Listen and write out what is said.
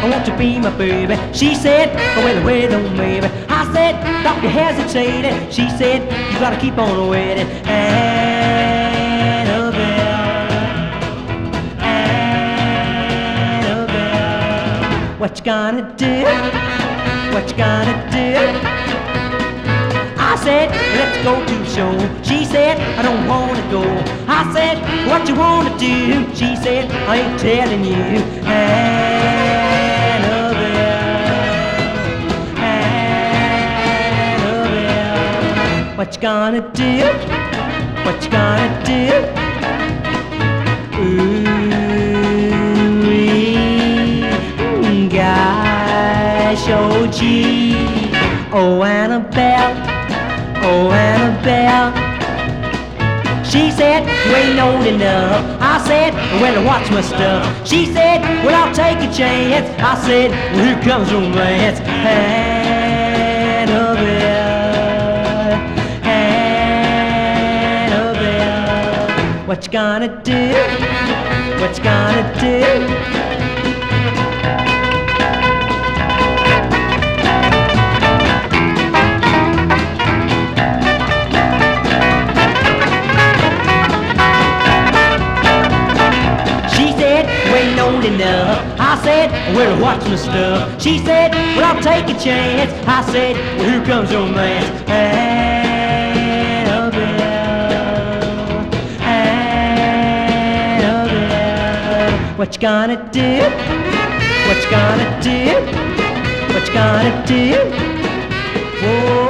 I want to be my baby. She said, well, wait on baby. I said, don't be hesitating. She said, you gotta keep on waiting. Annabelle, what you gonna do? What you gonna do? I said, let's go to the show. She said, I don't wanna go. I said, what you wanna do? She said, I ain't telling you. Annabelle, what you gonna do? What you gonna do? Ooh, gosh, oh gee, oh Annabelle. Oh, Annabelle. She said, you ain't known enough. I said, well, watch my stuff. She said, well, I'll take a chance. I said, well, here comes romance. Annabelle, Annabelle, what you gonna do? What you gonna do? Ain't known enough. I said, well, watch my stuff. She said, well, I'll take a chance. I said, well, here comes romance. Annabelle, Annabelle, what you gonna do? What you gonna do? What you gonna do? Whoa.